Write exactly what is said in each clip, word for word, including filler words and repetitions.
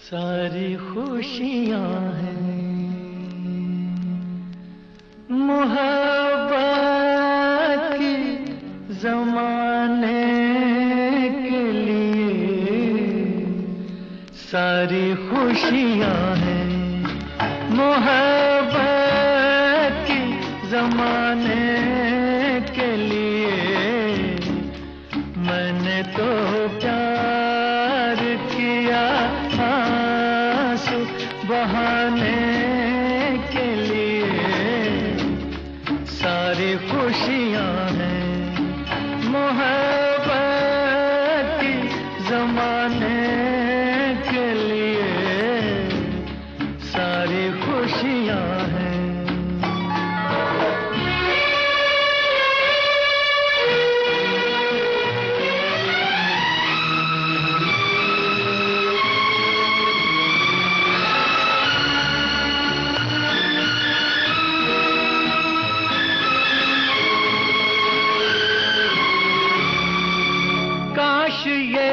सारी खुशियां हैं मोहब्बत की ज़माने के लिए। सारी खुशियां हैं मोहब्बत की ज़माने के लिए। मैंने तो प्यार किया आंसू बहाने के लिए। सारी खुशियां हैं मोहब्बत की ज़माने के लिए। सारी खुशियां हैं। काश ये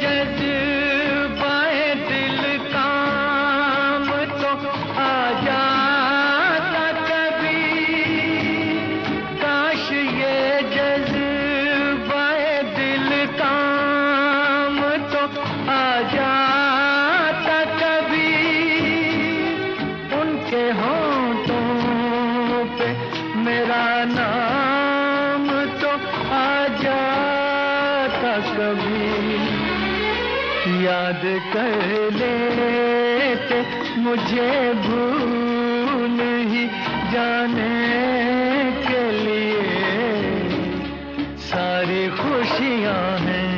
जज्बाए दिल काम तो आ जाता कभी। काश ये जज्बाए दिल काम तो आ जाता कभी। उनके होंठों पे मेरा नाम तो आ जाता कभी। याद कर लेते मुझे भूल ही जाने के लिए। सारी खुशियां हैं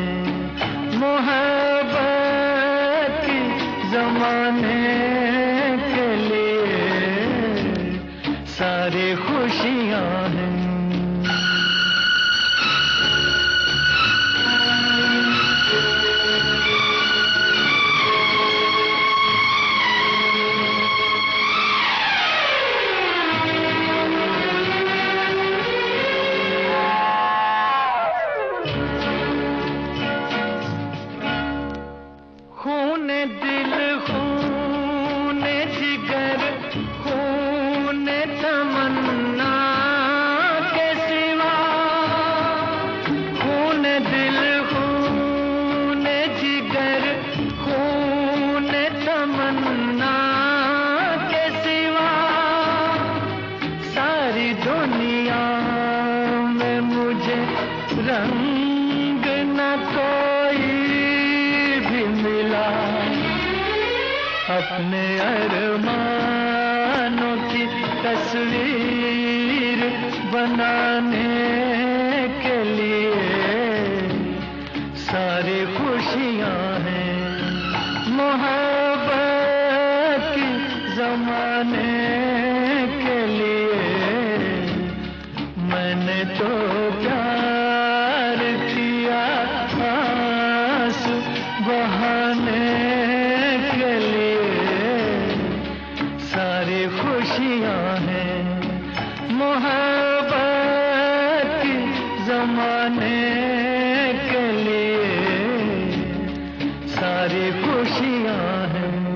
मोहब्बत की ज़माने के लिए। सारी खुशियां हैं। खून दिल खून जिगर खून तमन्ना के सिवा। खून दिल खून जिगर खून तमन्ना के सिवा। सारी दुनिया में मुझे रंग न कोई मिला। अपने अरमानों की तस्वीर बनाने के लिए। सारी खुशियां हैं मोहब्बत की ज़माने के लिए। मैंने तो प्यार किया आंसू बहाने के लिए। सारी खुशियां हैं मोहब्बत की ज़माने के लिए। सारी खुशियां हैं।